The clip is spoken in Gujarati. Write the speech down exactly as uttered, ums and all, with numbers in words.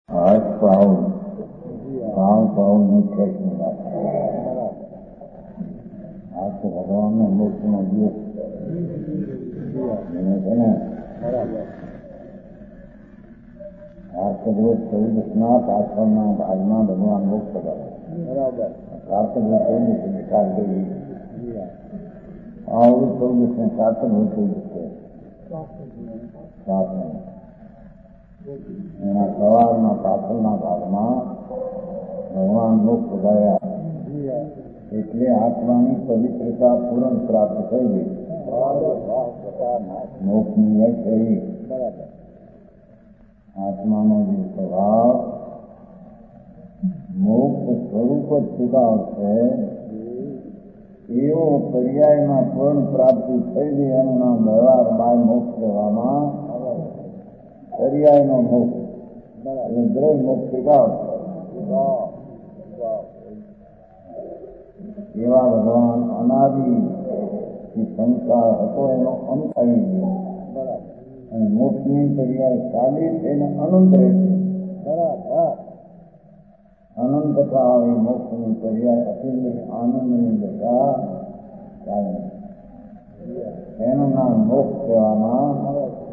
હાથ ભાવ ભાવ ભાવ મુખ્ય હાથ ભગવાનનો મોક્ષનો દિવસ છે ને કાર્તિક રોજ ચૌદસ ના પાછળના ભાગમાં ભગવાન મોક્ષ કરે. કાર્તિક રોજ ચૌદસ નિકાલ કરી આવું ચૌદસ ને કાર્તિક રોજ ચૌદસ છે એના સવારના પાછળના ભાગમાં ભગવાન મોક્ષ ગયા એટલે આત્માની પવિત્રતા પૂર્ણ પ્રાપ્ત થઈ ગઈ. મોક્ષની વાત કરી આત્માનો જે સ્વભાવ મોક્ષ સ્વરૂપ જ સ્વીકાર છે એવો પર્યાયમાં પૂર્ણ પ્રાપ્તિ થઈ ગઈ. એનું નામ વ્યવહાર બાય મોક્ષ કહેવામાં પર્યાયનો મોક્ષ એટલે દ્રઢ મોક્ષ સ્વીકાર એવા ભગવાન અનાદિ સંસાર હતો એનો અંત આવી ગયો અને મોક્ષની પર્યાય ચાલી થઈને અનંત રહેશે. અનંતતા આવી મોક્ષની પર્યાય અતિન્દ્ર આનંદની દશા ચાલે એનું નામ મોક્ષ કહેવામાં